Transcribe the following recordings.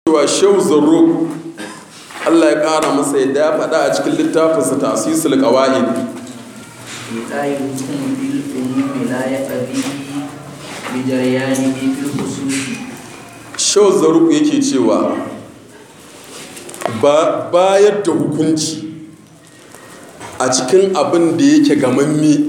cewa shehu zarro Allah ya ƙara masa yadda ya faɗa a cikin littafinsa tasisul qawaid shehu zarro yake cewa bayar da hukunci a cikin abin da yake gamamme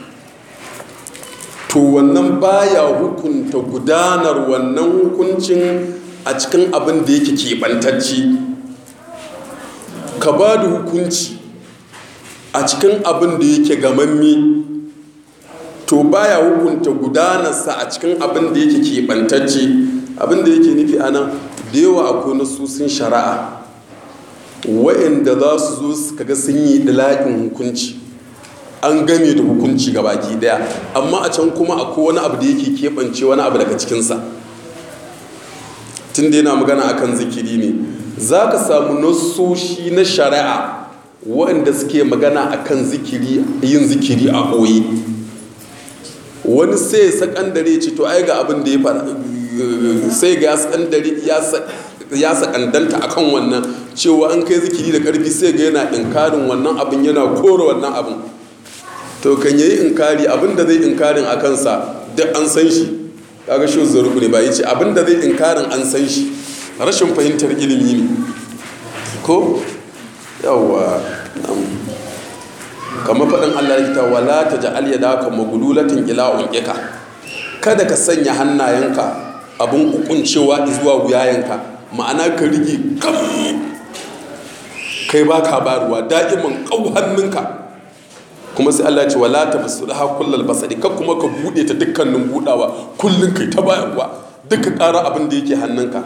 to wannan baya hukunta gudanar wannan hukuncin a cikin abin da yake keɓantacce. Ka ba da hukunci a cikin abin da yake gamamme to baya hukunta gudanarsa a cikin abin da yake keɓantacce. Abin da yake nufi a nan da yawa akwai nasusun shari'a wa'anda za su zo su kaga sun yi dalakin hukunci an game da hukunci ga baki daya, amma a can kuma akwai wani abu da yake keɓance wani abu daga cikinsa. Tun da yana magana akan zikiri ne, za ka samu nasoshi na shari'a waɗanda suke magana akan zikiri, yin zikiri a ɓoye. Wani sai sakandare ce to ai ga abin da ya fara, sai ga ya sakandanta akan wannan cewa an kai zikiri da ƙarfi, sai ga yana inkarin wannan abin, yana kore wannan abin. To kan yayi inkari, abin da zai inkarin a kansa duk an san shi. Kaga shi zaruku ne ba yi ce abinda zai inkarin an san shi, rashin fahimtar ilimi ne ko yawa. Kamar faɗin Allah ya ta wala taj'al yadaka maghlulatan ila unqika, kada ka sanya hannayenka abun hukuncewa zuwa wuyayenka, ma'ana ka rige kam kai baka baruwa da'iman kau hannunka. Kuma sai Allah ce wala tabsuha kullal basari, kar kuma ka bude ta dukkanin budawa kullun kai ta bayarwa duka ƙara abin da yake hannunka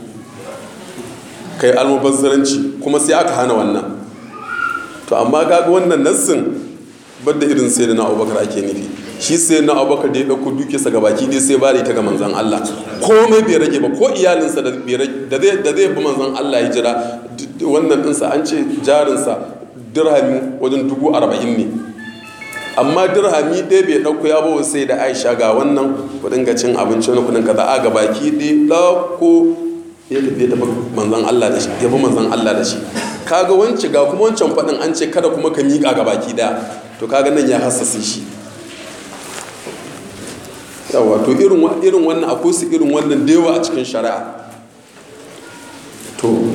kai almubazzaranci, kuma sai aka hana wannan. To amma kaga wannan nassin banda irin sai na Abubakar ake nufi. Shi sai na Abubakar da ya dauko dukiyarsa gabaki dai sai bare ta ga manzon Allah, komai bai rage ba, ko iyalinsa da zai bi manzon Allah ya jira wannan dinsa, an ce jarinsa dirhami wajen 40,000 ne, amma dirhami ɗaya bai ɗauko ya bawa sai da Aisha ga wannan kudin ga cin abinci wani kudin kaza a gabaki ɗaya ɗauko ya tafi manzon Allah da shi, ya bi manzon Allah da shi. Kaga wance ga kuma wancan faɗin an ce kada kuma ka miƙa gabaki ɗaya, to kaga nan ya hassase shi. Yawa to irin wannan akwai su irin wannan da yawa a cikin shari'a. To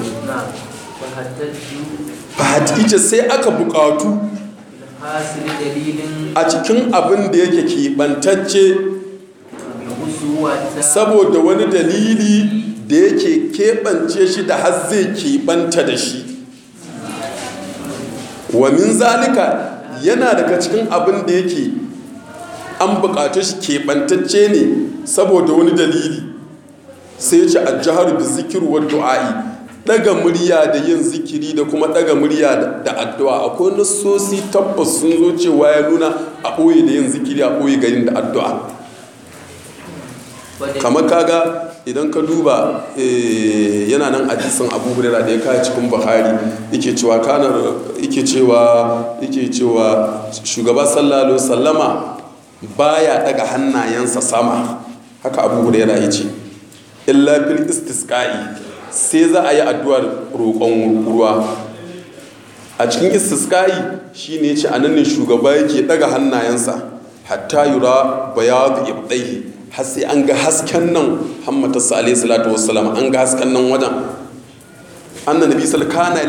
fahimci sai aka buƙatu a cikin abin da yake keɓantacce saboda wani dalili da yake keɓance shi da har zai keɓanta da shi. Wa min zalika yana daga cikin abin da yake an buƙatu shi keɓantacce ne saboda wani dalili, sai ya ce ajjahar bi zikir wa du'a'i, daga murya da yin zikiri da kuma daga murya da addu'a. Akwai nasosi tabbas sun zo cewa ya nuna a ɓoye da yin zikiri, a ɓoye ga yin da addu'a. Kamar kaga idan ka duba yana nan hadisin Abu Hurairah da ya kai cikin Buhari, yake cewa shugaba sallallahu alaihi wasallama baya daga hannayensa sama, haka Abu Hurairah yace, illa fil istisqa'i, sai za a yi addu'ar roƙon ruwa. A cikin istisqa'i shine yace anan ne shugaba yake daga hannayensa hatta yura bayadu ibdaihi, har sai an ga hasken nan hammatarsa alaihi salatu wassalam, an ga hasken nan wajen. Annabi sallallahu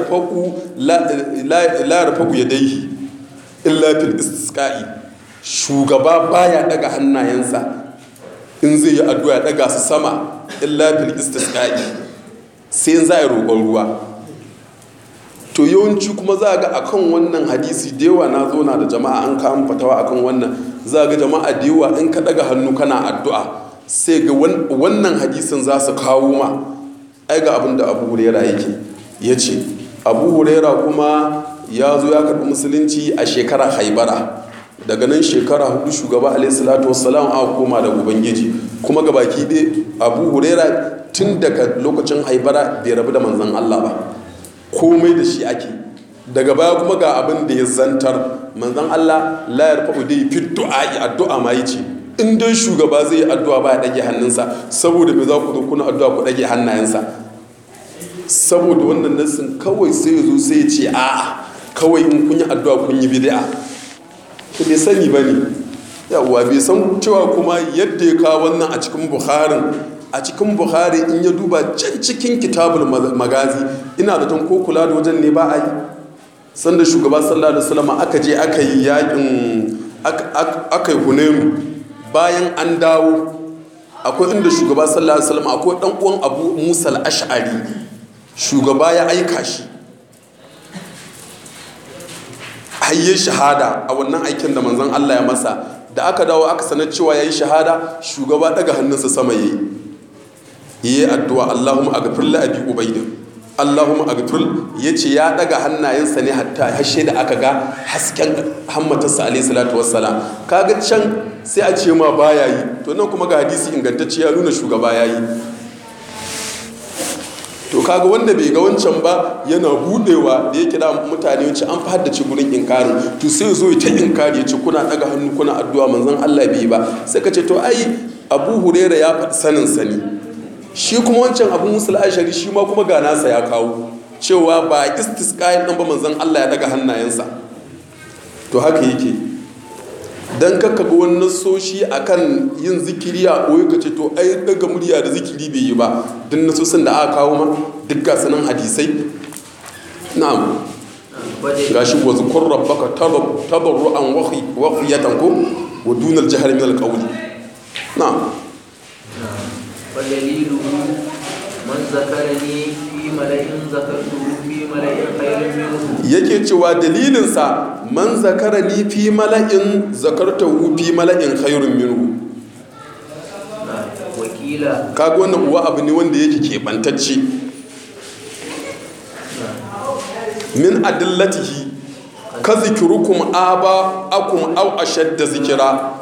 la yarfa'u yadayhi illa fil istisqa'i, shugaba baya daga hannayensa in zai yi addu'a ya daga su sama illa fil istisqa'i, sai za a yi roƙon ruwa. To yawanci kuma za a ga akan wannan hadisi da yawa, na zo na da jama'a an kama fatawa akan wannan, za a ga jama'a da yawa in ka daga hannu kana addu'a sai ga wannan hadisin za su kawo ma ai ga abin da Abu Hurairah yake ya ce. Abu Hurairah kuma ya zo ya karɓi musulunci a shekara Haibara, daga nan shekara 4 shugaba alaihi salatu wassalam aka koma da ubangiji. Kuma ga baki ɗaya Abu Hurairah tun daga lokacin Haibara bai rabu da manzon Allah ba, komai da shi ake. Daga baya kuma ga abin da ya zantar, manzon Allah la yarfa'u dai fi du'a'i, addu'a ma yace in dai shugaba zai yi addu'a ba ya dage hannunsa, saboda me za ku zo kuna addu'a ku dage hannayensa. saboda wannan nassin kawai sai ya zo sai ya ce a'a kawai in kun yi addu'a kun yi bid'a to bai sani ba ne yawwa bai san cewa kuma yadda ya kawo wannan a cikin bukhari in ya duba can cikin kitabul magazi ina da tan ko kula da wajen ne ba a yi sanda shugaba sallallahu alaihi wasallam aka je aka yi yakin aka yi hunainu bayan an dawo akwai inda shugaba sallallahu alaihi wasallam akwai dan uwan abu musa al-ash'ari shugaba ya aika shi hayye shahada a wannan aikin da manzon Allah ya masa da aka dawo aka sanar cewa yayi shahada shugaba daga hannunsa sama yayi addu'a Allahumma aghfir li abi ubayd Allahumma aghfir yace ya daga hannayensa ne hatta hashe da aka ga hasken hammatarsa alayhi salatu wassalam kaga can sai a ce ma baya yi to nan kuma ga hadisi ingantacce ya nuna shugaba yayi to kaga wanda bai ga wancan ba yana budewa da yake da mutane yace an fa haddace gurin inkarin to sai zo ta inkari yace kuna daga hannu kuna addu'a manzon Allah bai ba sai ka ce to ai Abu Hurairah ya faɗi sanin sani shi kuma wancan Abu Musa al-Ashari shi ma kuma ga nasa ya kawo cewa ba istisqa'in dan ba manzon Allah ya daga hannayensa to haka yake dan kakka ga wannan soshi akan yin zikiri a koyi kace to ai daga murya da zikiri bai yi ba din nasosin da aka kawo ma duk ga sanan hadisai na'am gashi wa zkur rabbaka tabarruan wa khiyatan ko wa dunal jahri min al-qawli na'am wa daliluhu man zakarani fi mala'in zakartuhu fi mala'in khairin minhu yake cewa dalilinsa man zakarani fi mala'in zakartahu fi mala'in khairun minhu wakila kaga wannan uwa abu ne wanda yake keɓantacce min adillatihi ka zikirukum aba akum aw ashadda zikira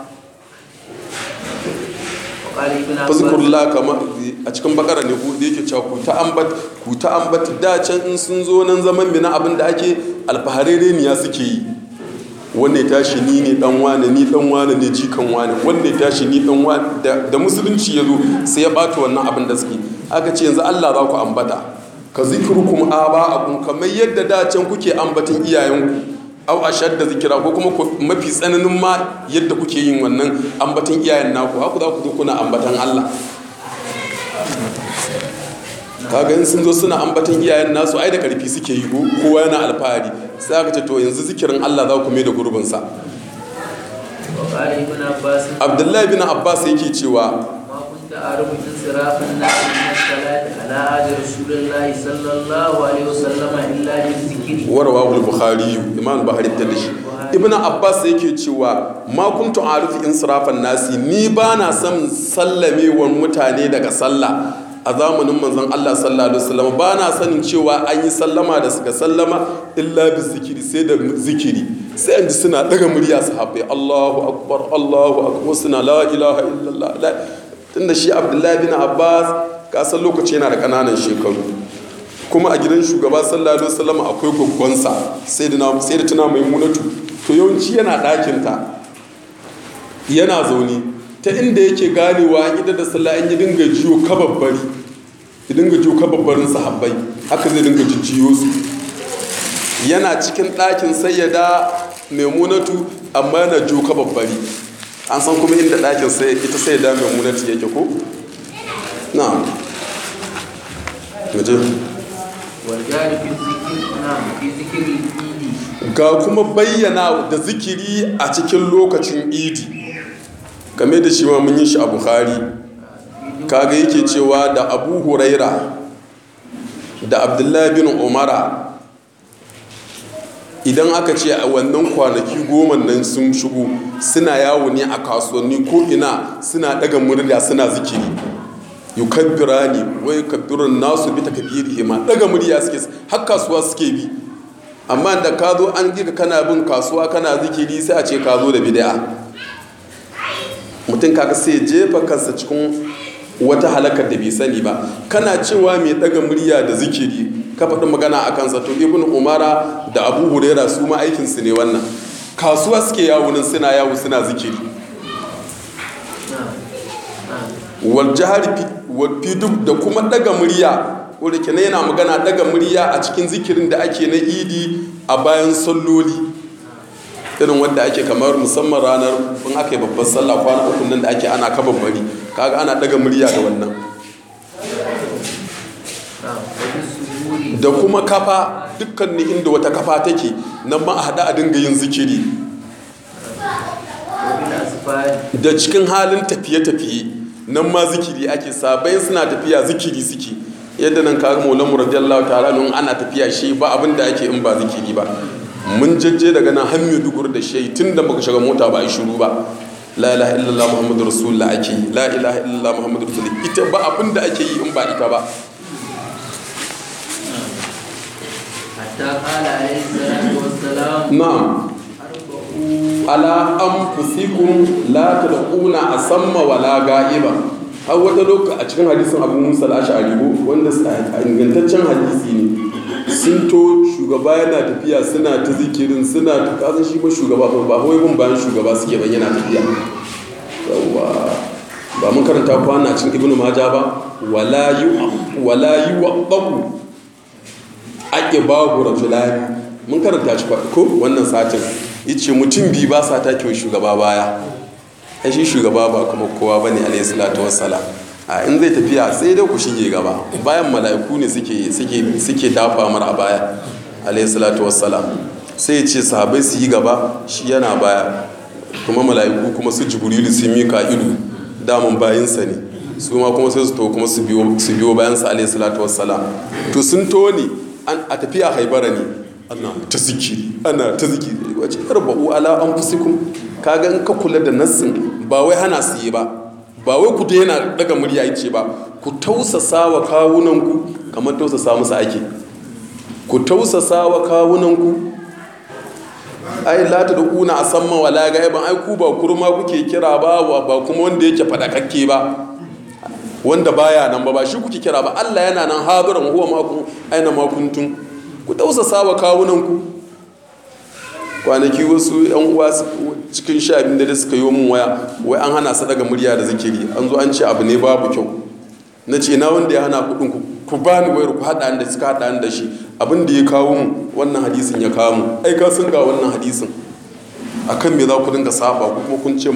fazkurullah kama a cikin bakara ne ku da yake cewa ku ta ambat da can in sun zo nan zaman mina abin da ake alfaharere ne ya suke yi wanne tashi ni ne dan wane ni dan wane ne jikan wane wanne tashi ni dan wane da musulunci ya zo sai ya bata wannan abin da suke aka ce yanzu Allah za ku ambata ka zikrukum aba'akum kamar yadda da can kuke ambatin iyayenku au ashadda zikira ko kuma mafi tsananin ma yadda kuke yin wannan ambatin iyayen naku haka za ku zo kuna ambatan Allah kaga in sun zo suna ambatan iyayen nasu ai da karfi suke yi ko kowa yana alfahari sai aka ce to yanzu zikirin Allah za ku mai da gurbin sa Abdullahi bin Abbas yake cewa تعرف انصراف الناس من الصلاة على عهد رسول الله صلى الله عليه وسلم إلا بالذكر ورواه البخاري إمام البخاري تدش ابن عباس yake cewa ma kuntu arifu insirafan nasi ni bana son sallamewar mutane daga sallah a zamanin manzon Allah sallallahu alaihi wasallam bana sanin cewa an yi sallama da suka sallama illa bi zikiri sai da zikiri sai an ji suna daga murya sahabbai Allahu akbar suna la ilaha illallah tunda shi Abdullahi bin Abbas kasan lokaci yana da kananan shekaru kuma a gidan shugaba sallallahu alaihi wasallam akwai gaggonsa sai da tuna Maimunatu to yawanci yana ɗakinta yana zaune ta inda yake ganewa idan da sallah an yi dinga jiyo kababbarin sahabbai haka zai dinga jijjiyo su yana cikin ɗakin sayyada Maimunatu amma yana jiyo kababbari an san kuma inda ɗakin sai ita sai da Maimunatu yake ko na muje ga kuma bayyana da zikiri a cikin lokacin idi game da shi ma mun yi shi a Bukhari kaga yake cewa da Abu Huraira da Abdullahi bin Umara idan aka ce a wannan kwanaki 10 nan sun shigo suna yawo ne a kasuwanni ko ina suna daga murya suna zikiri yukabbirani wa yukabbirun nasu bi takbirihima daga murya suke har kasuwa suke bi amma da ka zo an gika kana bin kasuwa kana zikiri sai a ce ka zo da bid'a mutum kaga sai jefa kansa cikin wata halakar da bai sani ba kana cewa mai daga murya da zikiri ka faɗi magana a kansa to ibn umara da abu huraira su ma aikinsu ne wannan kasuwa suke yawo nan suna yawo suna zikiri wal jahar fi duk da kuma daga murya ko da kenan yana magana daga murya a cikin zikirin da ake na idi a bayan salloli irin wanda ake kamar musamman ranar in aka yi babban sallah kwana uku nan da ake ana kababbari kaga ana daga murya da wannan da kuma kafa dukkanin inda wata kafa take nan ma a hada a dinga yin zikiri da cikin halin tafiye-tafiye nan ma zikiri ake sabai suna tafiya zikiri suke yadda nan kaga maulamu radiyallahu ta'ala nun ana tafiya shi ba abin da ake in ba zikiri ba mun jajje daga nan har Maiduguri da shi tun da muka shiga mota ba a yi shiru ba la ilaha illallah muhammadu rasulullah ake yi la ilaha illallah muhammadu rasulullah ita ba abin da ake yi in ba ita ba na'am ala anfusikum la tadquna asamma wala ga'iba har wata lokaci a cikin hadisin Abu Musa al-Ash'ari wanda ingantaccen hadisi ne sun to shugaba yana tafiya suna ta zikirin suna ta kasan shi ba shugaba ba wai bin bayan shugaba suke ban yana tafiya yawa ba mun karanta kwana cikin Ibn Majah ba wala yuwaqqa aqibahu rajulani mun karanta shi ko wannan satin yace mutum bi ba sa take shugaba baya ai shi shugaba ba kuma kowa bane alayhi salatu wassalam a in zai tafiya sai dai ku shige gaba bayan mala'iku ne suke dafa mar a baya alayhi salatu wassalam sai ya ce sahabbai su yi gaba shi yana baya kuma mala'iku kuma su jibrilu su mika'ilu daman bayinsa ne su ma kuma sai su to kuma su biyo bayansa alayhi salatu wassalam to sun to ne a tafiya haibara ne ana ta zikiri wace arba'u ala anfusikum kaga in ka kula da nassin ba wai hana su yi ba wai ku daina daga murya yace ba ku tausasa wa kawunanku kamar tausasa musu ake ku tausasa wa kawunanku ai la tadquna asamma wala gaiban ai ku ba kurma kuke kira ba kuma wanda yake fadakakke ba wanda baya nan ba shi kuke kira ba Allah yana nan hadiran huwa makum aina ma kuntum ku tausasa wa kawunanku kwanaki wasu yan uwa cikin sha abin da suka yi mun wai an hana su daga murya da zikiri an zo an ce abu ne babu kyau na ce na wanda ya hana kudin ku bani wayar ku hada da suka hada da shi abin da ya kawo mu wannan hadisin ya kawo mu ai ka sun ga wannan hadisin akan me za ku dinga saba ku kuma kun ce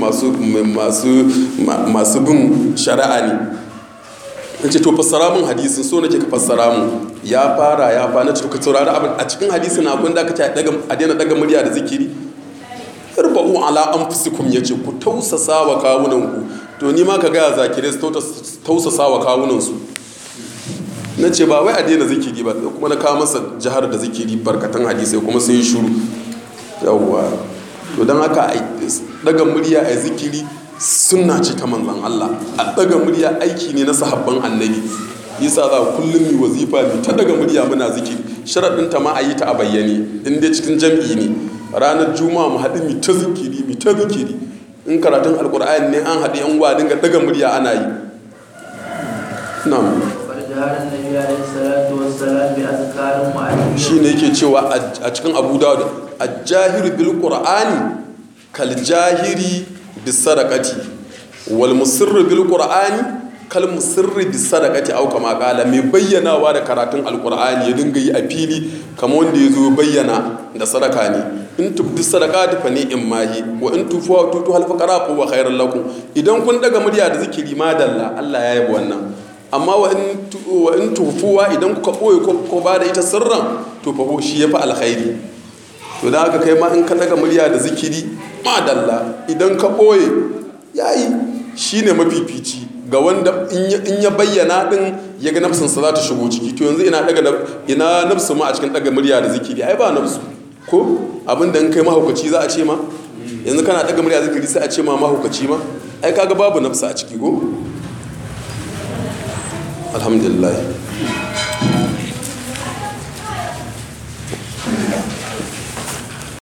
masu bin shari'a ne nace to fassara mun hadisin so nake ka fassara mu ya fara nace to ka saurari abin a cikin hadisin akwai da aka ce a daina daga murya da zikiri irba'u ala anfusikum yace ku tausasa wa kawunanku to ni ma ka ga zakirai su tausasa wa kawunansu nace ba wai a daina zikiri ba kuma na kawo masa jihar da zikiri barkatan hadisai kuma sai shiru yawwa to dan haka daga murya a zikiri sunna ce ta manzon Allah a daga murya aiki ne na sahabban annabi yasa za kullum mi wazifa ne ta daga murya muna zikiri sharadin ta ma a yi ta a bayyane in dai cikin jam'i ne ranar juma'a mu haɗu mi ta zikiri in karatun alkur'ani ne an haɗu yan uwa dinga daga murya ana yi na'am shi ne yake cewa a cikin Abu Dawud al-jahiru bil qur'ani kal jahiri bis sadaqati wal musirru bil qur'ani kal musirri bis sadaqati au kama qala mai bayyanawa da karatun alqur'ani ya dinga yi a fili kamar wanda yazo bayyana da sadaka ne in tubdi sadaqati fa ni imahi wa in tufu wa tutu hal faqara fa wa khairul lakum idan kun daga murya da zikiri madalla Allah ya yabi wannan amma wa in tufuwa idan kuka boye ko ba da ita sirran to fa shi yafi alkhairi to da haka kai ma in ka daga murya da zikiri madalla idan ka boye yayi shine mafifici ga wanda in ya bayyana din ya ga nafsinsa za ta shigo ciki to yanzu ina nafsu ma a cikin daga murya da zikiri ai ba nafsu ko abinda in kai mahaukaci za a ce ma yanzu kana daga murya zikiri sai a ce ma mahaukaci ma ai kaga babu nafsu a ciki go alhamdulillah